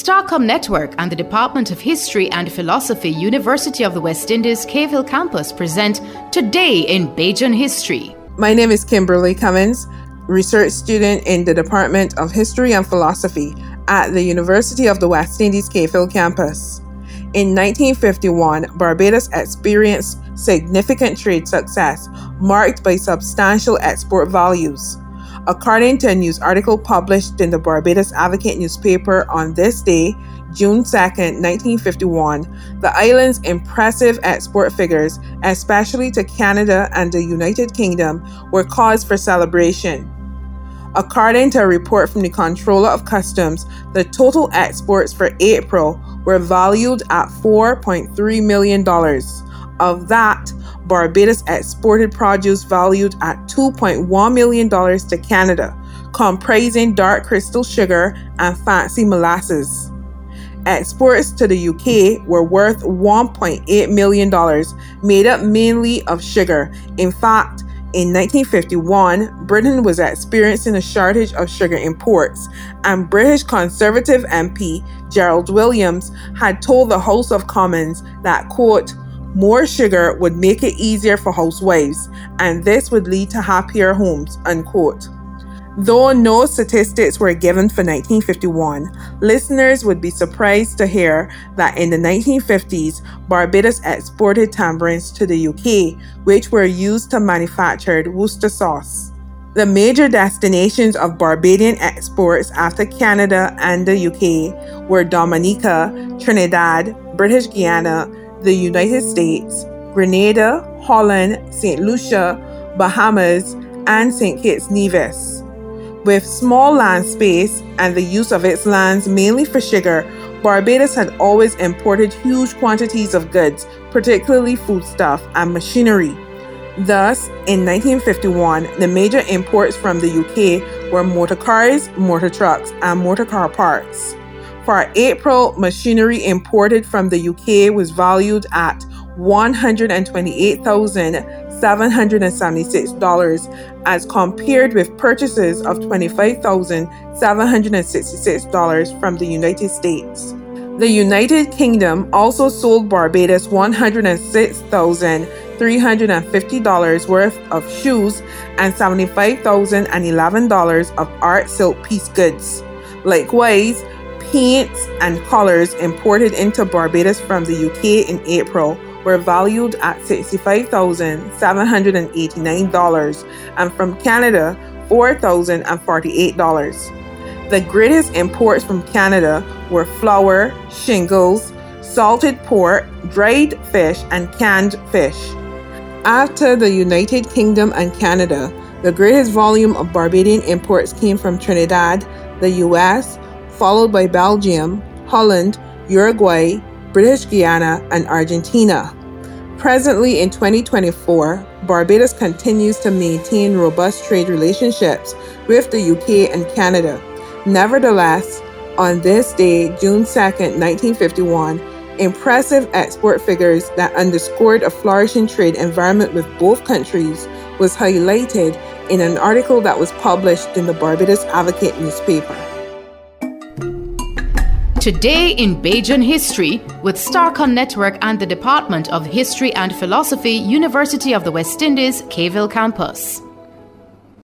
Starcom Network and the Department of History and Philosophy, University of the West Indies, Cave Hill Campus present Today in Bajan History. My name is Kimberly Cummins, research student in the Department of History and Philosophy at the University of the West Indies, Cave Hill Campus. In 1951, Barbados experienced significant trade success marked by substantial export values. According to a news article published in the Barbados Advocate newspaper on this day, June 2, 1951, the island's impressive export figures, especially to Canada and the United Kingdom, were cause for celebration. According to a report from the Comptroller of Customs, the total exports for April were valued at $4.3 million. Of that, Barbados exported produce valued at $2.1 million to Canada, comprising dark crystal sugar and fancy molasses. Exports to the UK were worth $1.8 million, made up mainly of sugar. In fact, in 1951, Britain was experiencing a shortage of sugar imports, and British Conservative MP Gerald Williams had told the House of Commons that, quote, more sugar would make it easier for housewives, and this would lead to happier homes, unquote. Though no statistics were given for 1951, listeners would be surprised to hear that in the 1950s, Barbados exported tambourines to the UK, which were used to manufacture Worcester sauce. The major destinations of Barbadian exports after Canada and the UK were Dominica, Trinidad, British Guiana, the United States, Grenada, Holland, St. Lucia, Bahamas, and St. Kitts Nevis. With small land space and the use of its lands mainly for sugar, Barbados had always imported huge quantities of goods, particularly foodstuff and machinery. Thus, in 1951, the major imports from the UK were motor cars, motor trucks, and motor car parts. For April, machinery imported from the UK was valued at $128,776 as compared with purchases of $25,766 from the United States. The United Kingdom also sold Barbados $106,350 worth of shoes and $75,011 of art silk piece goods. Likewise, paints and colors imported into Barbados from the UK in April were valued at $65,789 and from Canada $4,048. The greatest imports from Canada were flour, shingles, salted pork, dried fish, and canned fish. After the United Kingdom and Canada, the greatest volume of Barbadian imports came from Trinidad, the US, followed by Belgium, Holland, Uruguay, British Guiana, and Argentina. Presently in 2024, Barbados continues to maintain robust trade relationships with the UK and Canada. Nevertheless, on this day, June 2, 1951, impressive export figures that underscored a flourishing trade environment with both countries was highlighted in an article that was published in the Barbados Advocate newspaper. Today in Bajan History with Starcom Network and the Department of History and Philosophy, University of the West Indies, Cave Hill Campus.